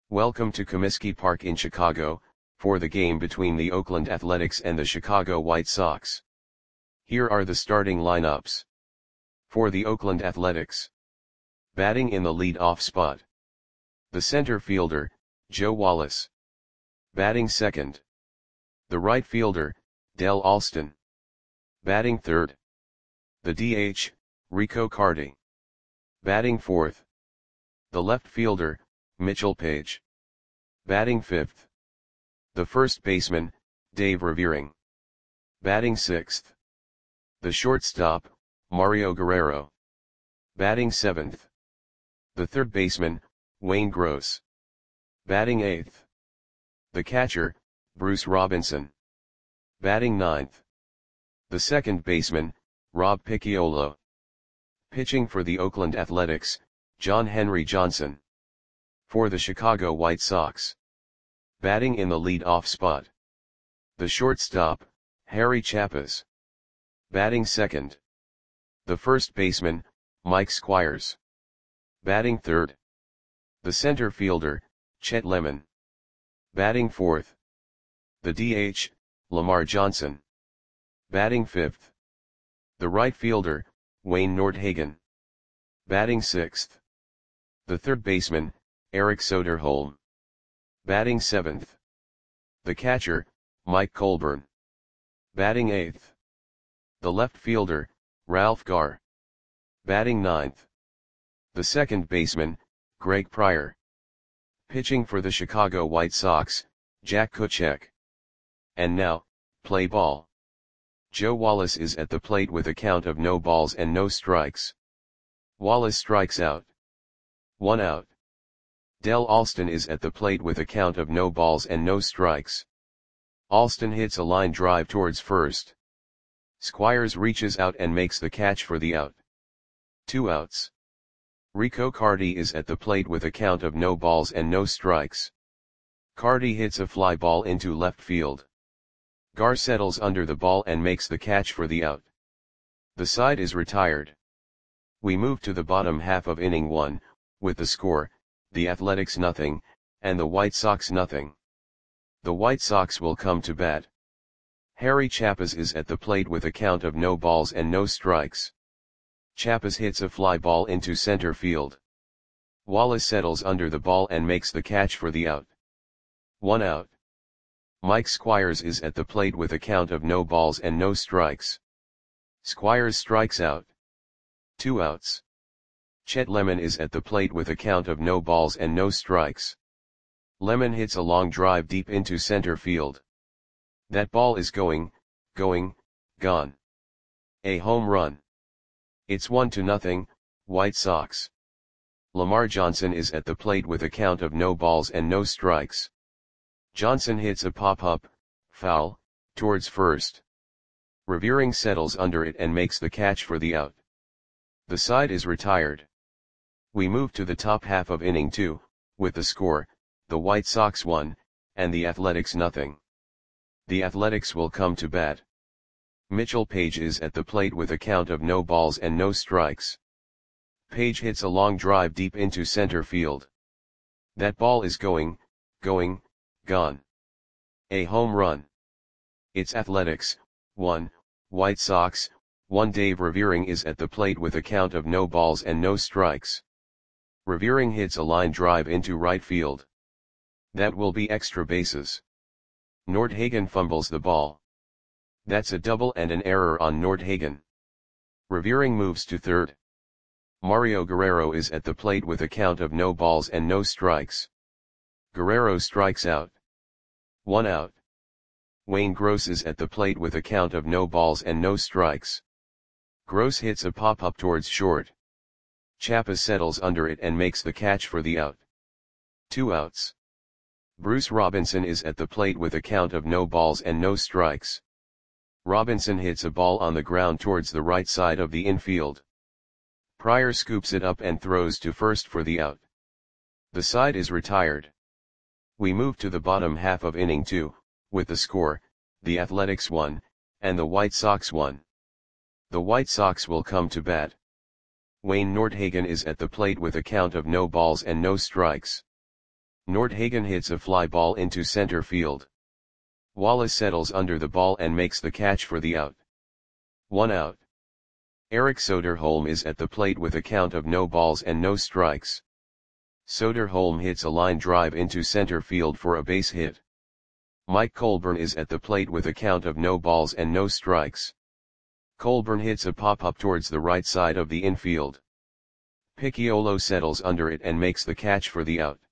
Welcome to Comiskey Park in Chicago, for the game between the Oakland Athletics and the Chicago White Sox. Here are the starting lineups. For the Oakland Athletics. Batting in the lead-off spot. The center fielder, Joe Wallace. Batting second. The right fielder, Del Alston. Batting third. The DH, Rico Carty. Batting fourth. The left fielder, Mitchell Page. Batting fifth. The first baseman, Dave Revering. Batting sixth. The shortstop, Mario Guerrero. Batting seventh. The third baseman, Wayne Gross. Batting eighth. The catcher, Bruce Robinson. Batting ninth. The second baseman, Rob Picciolo. Pitching for the Oakland Athletics, John Henry Johnson. For the Chicago White Sox. Batting in the lead-off spot. The shortstop, Harry Chappaz. Batting second. The first baseman, Mike Squires. Batting third. The center fielder, Chet Lemon. Batting fourth. The DH, Lamar Johnson. Batting fifth. The right fielder, Wayne Nordhagen. Batting sixth. The third baseman, Eric Soderholm. Batting seventh. The catcher, Mike Colburn. Batting eighth. The left fielder, Ralph Garr. Batting ninth. The second baseman, Greg Pryor. Pitching for the Chicago White Sox, Jack Kuchek. And now, play ball. Joe Wallace is at the plate with a count of no balls and no strikes. Wallace strikes out. 1 out. Del Alston is at the plate with a count of no balls and no strikes. Alston hits a line drive towards first. Squires reaches out and makes the catch for the out. 2 outs. Rico Carty is at the plate with a count of no balls and no strikes. Carty hits a fly ball into left field. Garr settles under the ball and makes the catch for the out. The side is retired. We move to the bottom half of inning 1, with the score, the Athletics 0, and the White Sox 0. The White Sox will come to bat. Harry Chappaz is at the plate with a count of no balls and no strikes. Chappaz hits a fly ball into center field. Wallace settles under the ball and makes the catch for the out. 1 out. Mike Squires is at the plate with a count of no balls and no strikes. Squires strikes out. 2 outs. Chet Lemon is at the plate with a count of no balls and no strikes. Lemon hits a long drive deep into center field. That ball is gone. A home run. It's 1-0, White Sox. Lamar Johnson is at the plate with a count of no balls and no strikes. Johnson hits a pop-up, foul, towards first. Revering settles under it and makes the catch for the out. The side is retired. We move to the top half of inning 2, with the score, the White Sox 1, and the Athletics 0. The Athletics will come to bat. Mitchell Page is at the plate with a count of no balls and no strikes. Page hits a long drive deep into center field. That ball is gone. A home run. It's Athletics 1, White Sox 1. Dave Revering is at the plate with a count of no balls and no strikes. Revering hits a line drive into right field. That will be extra bases. Nordhagen fumbles the ball. That's a double and an error on Nordhagen. Revering moves to third. Mario Guerrero is at the plate with a count of no balls and no strikes. Guerrero strikes out. 1 out. Wayne Gross is at the plate with a count of no balls and no strikes. Gross hits a pop-up towards short. Chappaz settles under it and makes the catch for the out. 2 outs. Bruce Robinson is at the plate with a count of no balls and no strikes. Robinson hits a ball on the ground towards the right side of the infield. Pryor scoops it up and throws to first for the out. The side is retired. We move to the bottom half of inning 2, with the score, the Athletics 1, and the White Sox 1. The White Sox will come to bat. Wayne Nordhagen is at the plate with a count of no balls and no strikes. Nordhagen hits a fly ball into center field. Wallace settles under the ball and makes the catch for the out. 1 out. Erik Soderholm is at the plate with a count of no balls and no strikes. Soderholm hits a line drive into center field for a base hit. Mike Colburn is at the plate with a count of no balls and no strikes. Colburn hits a pop-up towards the right side of the infield. Picciolo settles under it and makes the catch for the out.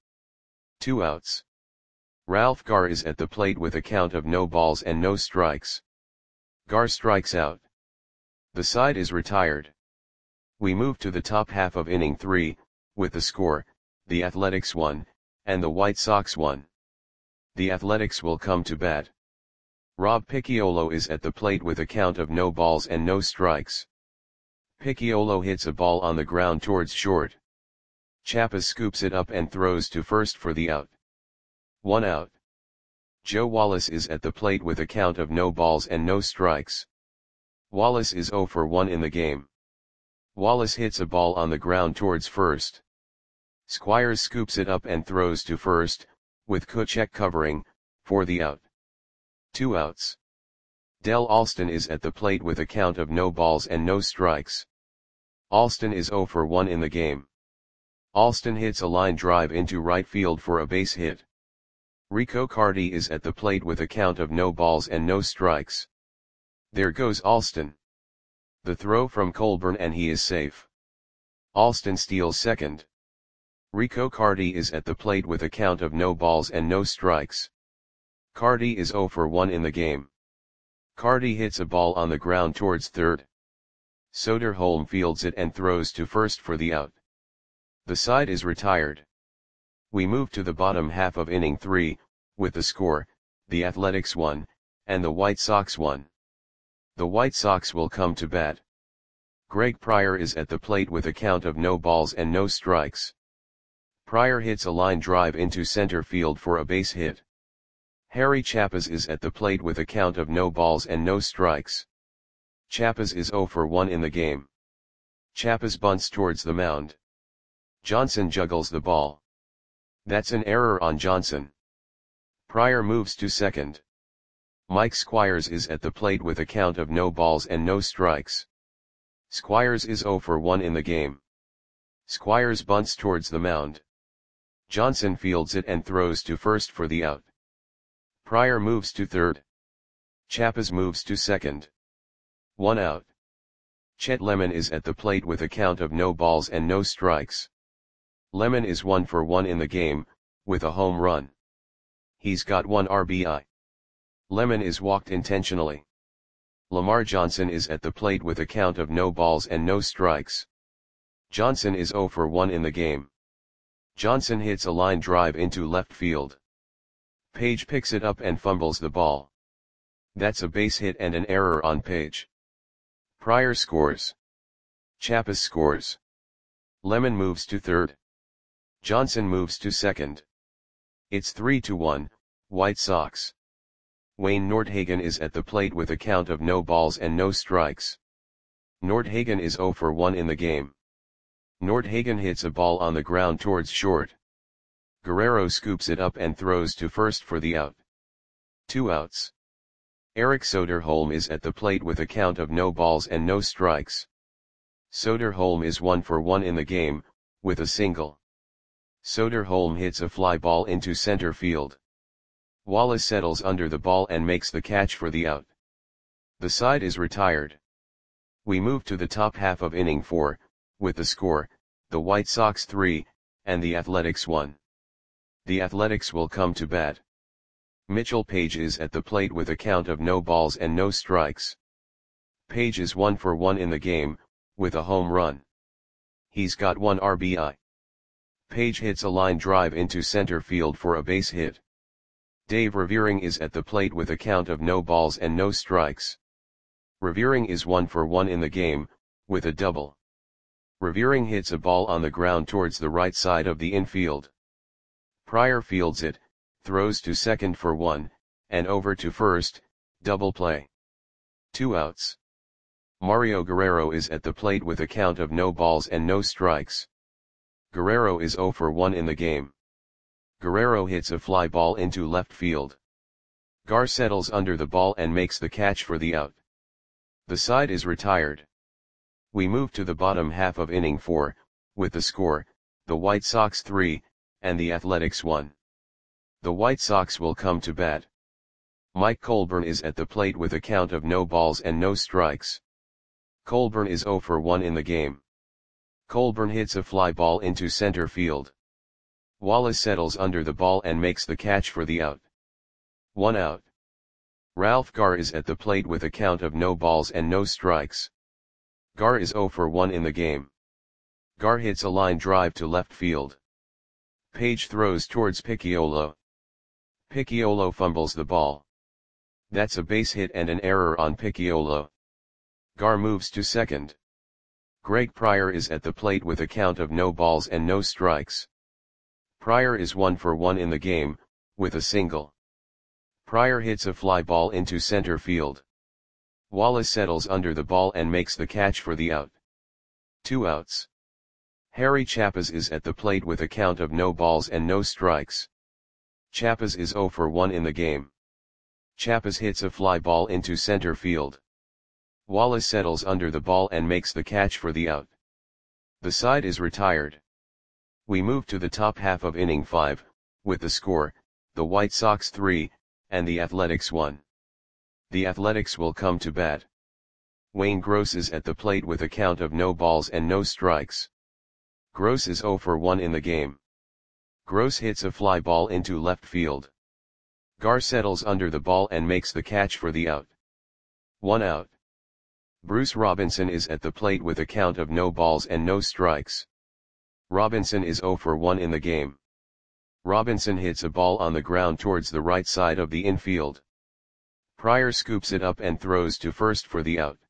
2 outs. Ralph Garr is at the plate with a count of no balls and no strikes. Garr strikes out. The side is retired. We move to the top half of inning 3, with the score, the Athletics 1, and the White Sox 1. The Athletics will come to bat. Rob Picciolo is at the plate with a count of no balls and no strikes. Picciolo hits a ball on the ground towards short. Chapas scoops it up and throws to first for the out. 1 out. Joe Wallace is at the plate with a count of no balls and no strikes. Wallace is 0 for 1 in the game. Wallace hits a ball on the ground towards first. Squires scoops it up and throws to first, with Kuchek covering, for the out. 2 outs. Del Alston is at the plate with a count of no balls and no strikes. Alston is 0 for 1 in the game. Alston hits a line drive into right field for a base hit. Rico Carty is at the plate with a count of no balls and no strikes. There goes Alston. The throw from Colburn and he is safe. Alston steals second. Rico Carty is at the plate with a count of no balls and no strikes. Carty is 0 for 1 in the game. Carty hits a ball on the ground towards third. Soderholm fields it and throws to first for the out. The side is retired. We move to the bottom half of inning 3, with the score, the Athletics 1, and the White Sox 1. The White Sox will come to bat. Greg Pryor is at the plate with a count of no balls and no strikes. Pryor hits a line drive into center field for a base hit. Harry Chapas is at the plate with a count of no balls and no strikes. Chapas is 0 for 1 in the game. Chapas bunts towards the mound. Johnson juggles the ball. That's an error on Johnson. Pryor moves to second. Mike Squires is at the plate with a count of no balls and no strikes. Squires is 0 for 1 in the game. Squires bunts towards the mound. Johnson fields it and throws to first for the out. Pryor moves to third. Chapas moves to second. 1 out. Chet Lemon is at the plate with a count of no balls and no strikes. Lemon is 1 for 1 in the game, with a home run. He's got 1 RBI. Lemon is walked intentionally. Lamar Johnson is at the plate with a count of no balls and no strikes. Johnson is 0 for 1 in the game. Johnson hits a line drive into left field. Page picks it up and fumbles the ball. That's a base hit and an error on Page. Pryor scores. Chapas scores. Lemon moves to third. Johnson moves to second. It's 3-1, White Sox. Wayne Nordhagen is at the plate with a count of no balls and no strikes. Nordhagen is 0 for 1 in the game. Nordhagen hits a ball on the ground towards short. Guerrero scoops it up and throws to first for the out. 2 outs. Erik Soderholm is at the plate with a count of no balls and no strikes. Soderholm is 1 for 1 in the game, with a single. Soderholm hits a fly ball into center field. Wallace settles under the ball and makes the catch for the out. The side is retired. We move to the top half of inning 4, with the score, the White Sox 3, and the Athletics 1. The Athletics will come to bat. Mitchell Page is at the plate with a count of no balls and no strikes. Page is 1 for 1 in the game, with a home run. He's got 1 RBI. Page hits a line drive into center field for a base hit. Dave Revering is at the plate with a count of no balls and no strikes. Revering is 1 for 1 in the game, with a double. Revering hits a ball on the ground towards the right side of the infield. Pryor fields it, throws to second for 1, and over to first, double play. 2 outs. Mario Guerrero is at the plate with a count of no balls and no strikes. Guerrero is 0 for 1 in the game. Guerrero hits a fly ball into left field. Gar settles under the ball and makes the catch for the out. The side is retired. We move to the bottom half of inning 4, with the score, the White Sox 3, and the Athletics 1. The White Sox will come to bat. Mike Colburn is at the plate with a count of no balls and no strikes. Colburn is 0 for 1 in the game. Colburn hits a fly ball into center field. Wallace settles under the ball and makes the catch for the out. 1 out. Ralph Gar is at the plate with a count of no balls and no strikes. Gar is 0 for 1 in the game. Gar hits a line drive to left field. Page throws towards Picciolo. Picciolo fumbles the ball. That's a base hit and an error on Picciolo. Gar moves to second. Greg Pryor is at the plate with a count of no balls and no strikes. Pryor is 1 for 1 in the game, with a single. Pryor hits a fly ball into center field. Wallace settles under the ball and makes the catch for the out. 2 outs. Harry Chapas is at the plate with a count of no balls and no strikes. Chapas is 0 for 1 in the game. Chapas hits a fly ball into center field. Wallace settles under the ball and makes the catch for the out. The side is retired. We move to the top half of inning 5, with the score, the White Sox 3, and the Athletics 1. The Athletics will come to bat. Wayne Gross is at the plate with a count of no balls and no strikes. Gross is 0 for 1 in the game. Gross hits a fly ball into left field. Gar settles under the ball and makes the catch for the out. 1 out. Bruce Robinson is at the plate with a count of no balls and no strikes. Robinson is 0 for 1 in the game. Robinson hits a ball on the ground towards the right side of the infield. Pryor scoops it up and throws to first for the out.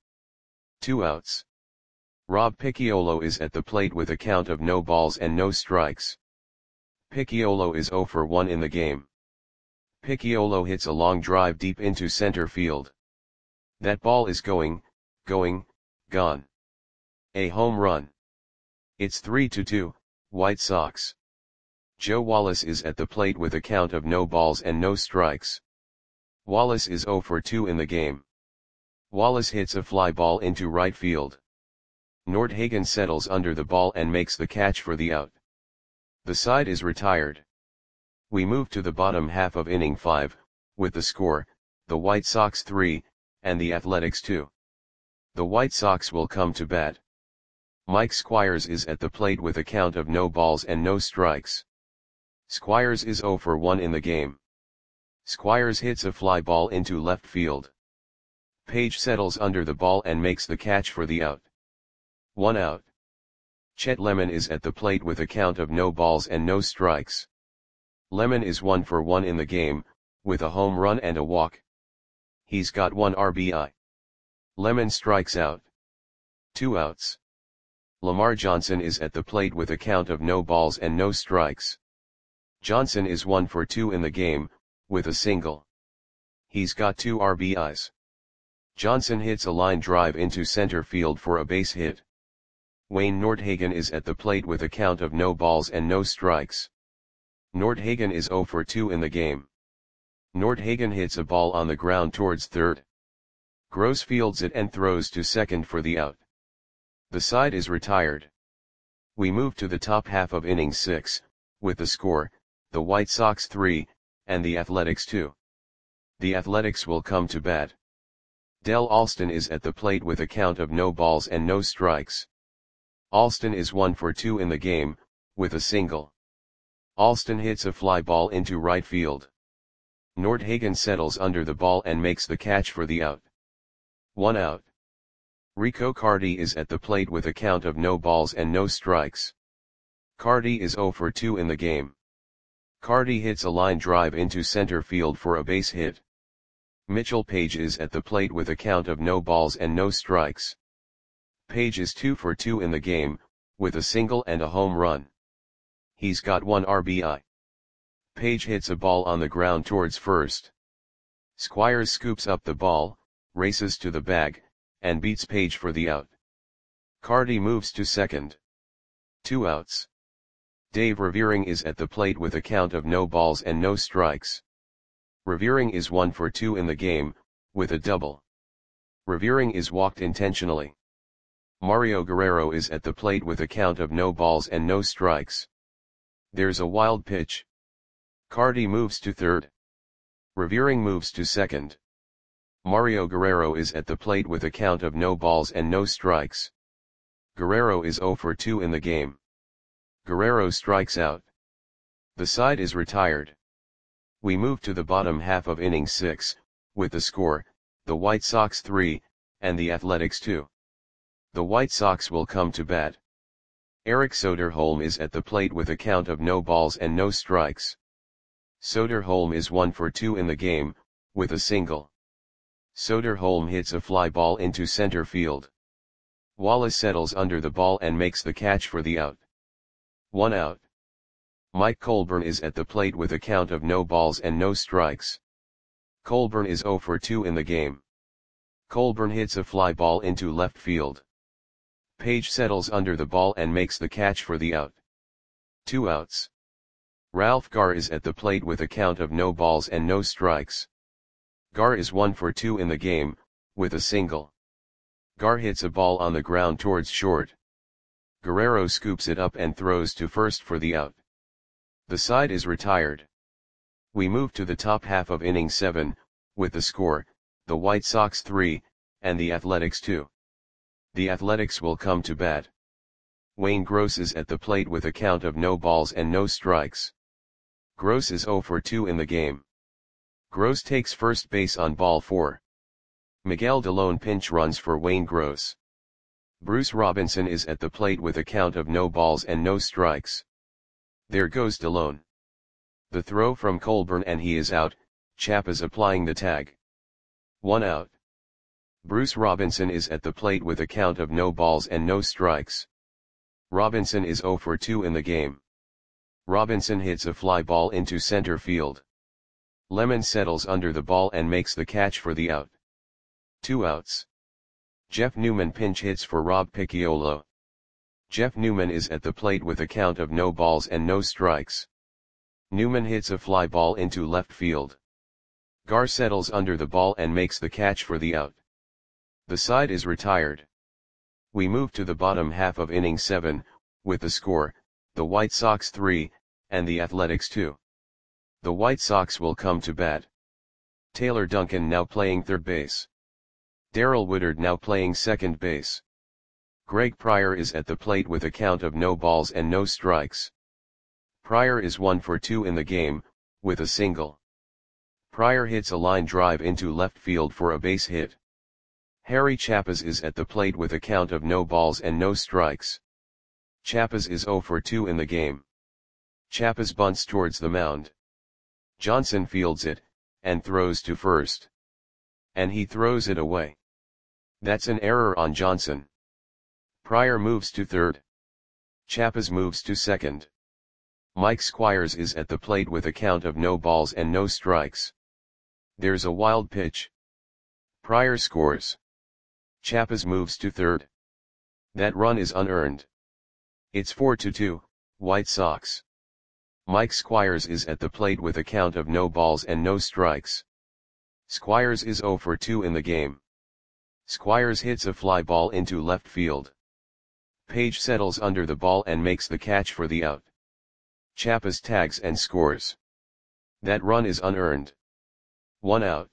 2 outs. Rob Picciolo is at the plate with a count of no balls and no strikes. Picciolo is 0 for 1 in the game. Picciolo hits a long drive deep into center field. That ball is gone. A home run. It's 3-2, White Sox. Joe Wallace is at the plate with a count of no balls and no strikes. Wallace is 0 for 2 in the game. Wallace hits a fly ball into right field. Nordhagen settles under the ball and makes the catch for the out. The side is retired. We move to the bottom half of inning 5, with the score, the White Sox 3, and the Athletics 2. The White Sox will come to bat. Mike Squires is at the plate with a count of no balls and no strikes. Squires is 0 for 1 in the game. Squires hits a fly ball into left field. Page settles under the ball and makes the catch for the out. 1 out. Chet Lemon is at the plate with a count of no balls and no strikes. Lemon is 1 for 1 in the game, with a home run and a walk. He's got 1 RBI. Lemon strikes out. 2 outs. Lamar Johnson is at the plate with a count of no balls and no strikes. Johnson is 1 for 2 in the game, with a single. He's got 2 RBIs. Johnson hits a line drive into center field for a base hit. Wayne Nordhagen is at the plate with a count of no balls and no strikes. Nordhagen is 0 for 2 in the game. Nordhagen hits a ball on the ground towards third. Gross fields it and throws to second for the out. The side is retired. We move to the top half of inning 6, with the score, the White Sox 3, and the Athletics 2. The Athletics will come to bat. Del Alston is at the plate with a count of no balls and no strikes. Alston is 1 for 2 in the game, with a single. Alston hits a fly ball into right field. Nordhagen settles under the ball and makes the catch for the out. 1 out. Rico Carty is at the plate with a count of no balls and no strikes. Carty is 0 for 2 in the game. Carty hits a line drive into center field for a base hit. Mitchell Page is at the plate with a count of no balls and no strikes. Page is 2 for 2 in the game, with a single and a home run. He's got 1 RBI. Page hits a ball on the ground towards first. Squires scoops up the ball, races to the bag, and beats Page for the out. Carty moves to second. 2 outs. Dave Revering is at the plate with a count of no balls and no strikes. Revering is 1 for 2 in the game, with a double. Revering is walked intentionally. Mario Guerrero is at the plate with a count of no balls and no strikes. There's a wild pitch. Cardi moves to third. Revering moves to second. Mario Guerrero is at the plate with a count of no balls and no strikes. Guerrero is 0 for 2 in the game. Guerrero strikes out. The side is retired. We move to the bottom half of inning 6, with the score, the White Sox 3, and the Athletics 2. The White Sox will come to bat. Eric Soderholm is at the plate with a count of no balls and no strikes. Soderholm is 1 for 2 in the game, with a single. Soderholm hits a fly ball into center field. Wallace settles under the ball and makes the catch for the out. 1 out. Mike Colburn is at the plate with a count of no balls and no strikes. Colburn is 0 for 2 in the game. Colburn hits a fly ball into left field. Page settles under the ball and makes the catch for the out. 2 outs. Ralph Garr is at the plate with a count of no balls and no strikes. Garr is 1 for 2 in the game, with a single. Garr hits a ball on the ground towards short. Guerrero scoops it up and throws to first for the out. The side is retired. We move to the top half of inning 7, with the score, the White Sox 3, and the Athletics 2. The Athletics will come to bat. Wayne Gross is at the plate with a count of no balls and no strikes. Gross is 0 for 2 in the game. Gross takes first base on ball 4. Miguel Delone pinch runs for Wayne Gross. Bruce Robinson is at the plate with a count of no balls and no strikes. There goes Delone. The throw from Colburn and he is out, Chiapas applying the tag. 1 out. Bruce Robinson is at the plate with a count of no balls and no strikes. Robinson is 0 for 2 in the game. Robinson hits a fly ball into center field. Lemon settles under the ball and makes the catch for the out. 2 outs. Jeff Newman pinch hits for Rob Picciolo. Jeff Newman is at the plate with a count of no balls and no strikes. Newman hits a fly ball into left field. Garr settles under the ball and makes the catch for the out. The side is retired. We move to the bottom half of inning 7, with the score, the White Sox 3, and the Athletics 2. The White Sox will come to bat. Taylor Duncan now playing third base. Darrell Woodard now playing second base. Greg Pryor is at the plate with a count of no balls and no strikes. Pryor is 1 for 2 in the game, with a single. Pryor hits a line drive into left field for a base hit. Harry Chiapas is at the plate with a count of no balls and no strikes. Chiapas is 0 for 2 in the game. Chiapas bunts towards the mound. Johnson fields it, and throws to first. And he throws it away. That's an error on Johnson. Pryor moves to third. Chiapas moves to second. Mike Squires is at the plate with a count of no balls and no strikes. There's a wild pitch. Pryor scores. Chiapas moves to third. That run is unearned. It's 4-2, White Sox. Mike Squires is at the plate with a count of no balls and no strikes. Squires is 0 for 2 in the game. Squires hits a fly ball into left field. Page settles under the ball and makes the catch for the out. Chiapas tags and scores. That run is unearned. 1 out.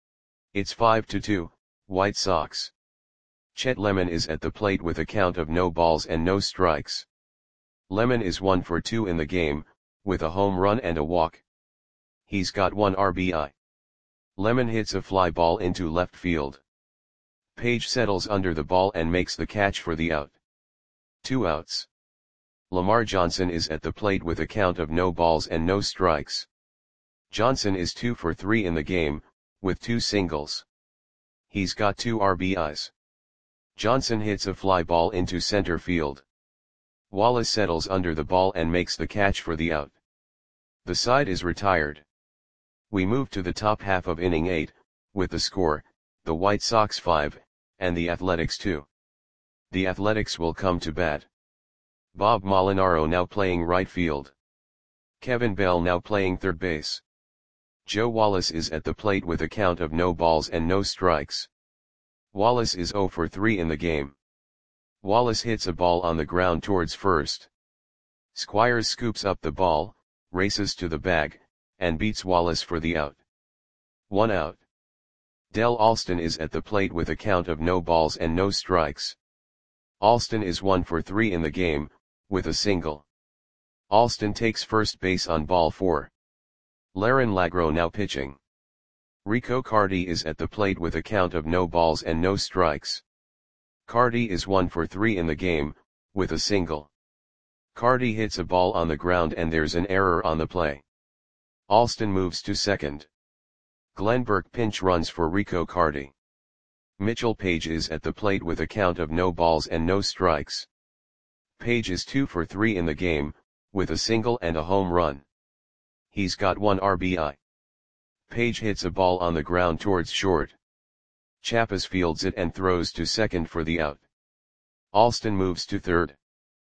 It's 5-2, White Sox. Chet Lemon is at the plate with a count of no balls and no strikes. Lemon is 1 for 2 in the game, with a home run and a walk. He's got 1 RBI. Lemon hits a fly ball into left field. Page settles under the ball and makes the catch for the out. 2 outs. Lamar Johnson is at the plate with a count of no balls and no strikes. Johnson is 2 for 3 in the game, with 2 singles. He's got 2 RBIs. Johnson hits a fly ball into center field. Wallace settles under the ball and makes the catch for the out. The side is retired. We move to the top half of inning 8, with the score, the White Sox 5, and the Athletics 2. The Athletics will come to bat. Bob Molinaro now playing right field. Kevin Bell now playing third base. Joe Wallace is at the plate with a count of no balls and no strikes. Wallace is 0 for 3 in the game. Wallace hits a ball on the ground towards first. Squires scoops up the ball, races to the bag, and beats Wallace for the out. 1 out. Del Alston is at the plate with a count of no balls and no strikes. Alston is 1 for 3 in the game, with a single. Alston takes first base on ball 4. Laren Lagro now pitching. Rico Carty is at the plate with a count of no balls and no strikes. Carty is 1 for 3 in the game, with a single. Carty hits a ball on the ground and there's an error on the play. Alston moves to second. Glenn Burke pinch runs for Rico Carty. Mitchell Page is at the plate with a count of no balls and no strikes. Page is 2 for 3 in the game, with a single and a home run. He's got 1 RBI. Page hits a ball on the ground towards short. Chapas fields it and throws to second for the out. Alston moves to third.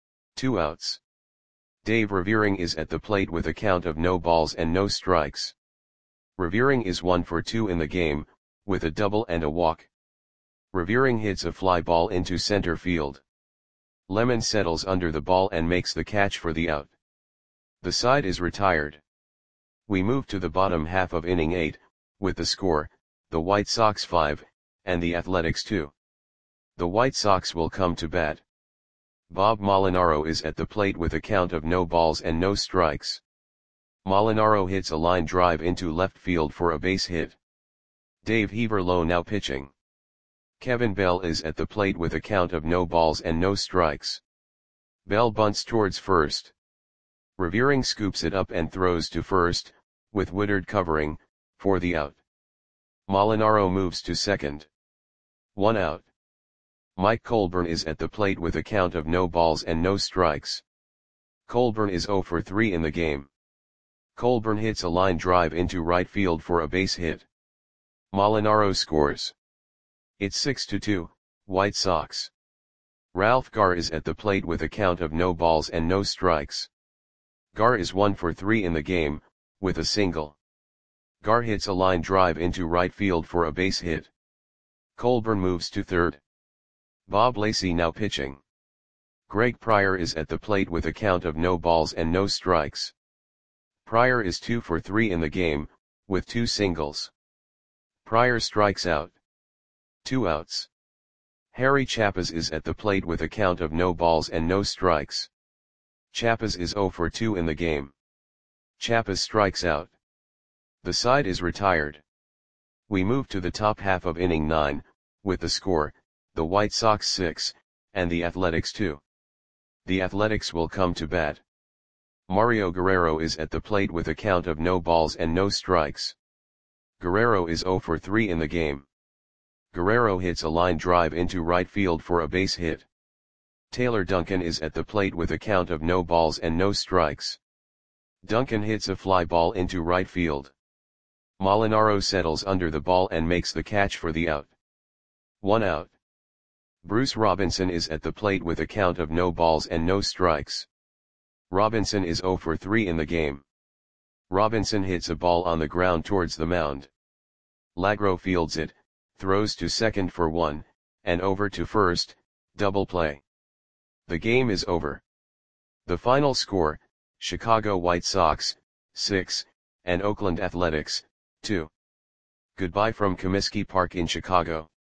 2 outs. Dave Revering is at the plate with a count of no balls and no strikes. Revering is 1 for 2 in the game, with a double and a walk. Revering hits a fly ball into center field. Lemon settles under the ball and makes the catch for the out. The side is retired. We move to the bottom half of inning 8, with the score, the White Sox 5, and the Athletics 2. The White Sox will come to bat. Bob Molinaro is at the plate with a count of no balls and no strikes. Molinaro hits a line drive into left field for a base hit. Dave Heaverlow now pitching. Kevin Bell is at the plate with a count of no balls and no strikes. Bell bunts towards first. Revering scoops it up and throws to first, with Woodard covering, for the out. Molinaro moves to second. 1 out. Mike Colburn is at the plate with a count of no balls and no strikes. Colburn is 0 for 3 in the game. Colburn hits a line drive into right field for a base hit. Molinaro scores. It's 6-2, White Sox. Ralph Garr is at the plate with a count of no balls and no strikes. Garr is 1 for 3 in the game, with a single. Garr hits a line drive into right field for a base hit. Colburn moves to third. Bob Lacey now pitching. Greg Pryor is at the plate with a count of no balls and no strikes. Pryor is 2 for 3 in the game, with 2 singles. Pryor strikes out. 2 outs. Harry Chapas is at the plate with a count of no balls and no strikes. Chapas is 0 for 2 in the game. Chapas strikes out. The side is retired. We move to the top half of inning 9, with the score, the White Sox 6, and the Athletics 2. The Athletics will come to bat. Mario Guerrero is at the plate with a count of no balls and no strikes. Guerrero is 0 for 3 in the game. Guerrero hits a line drive into right field for a base hit. Taylor Duncan is at the plate with a count of no balls and no strikes. Duncan hits a fly ball into right field. Molinaro settles under the ball and makes the catch for the out. 1 out. Bruce Robinson is at the plate with a count of no balls and no strikes. Robinson is 0 for 3 in the game. Robinson hits a ball on the ground towards the mound. Lagro fields it, throws to second for 1, and over to first, double play. The game is over. The final score, Chicago White Sox, 6, and Oakland Athletics, 2. Goodbye from Comiskey Park in Chicago.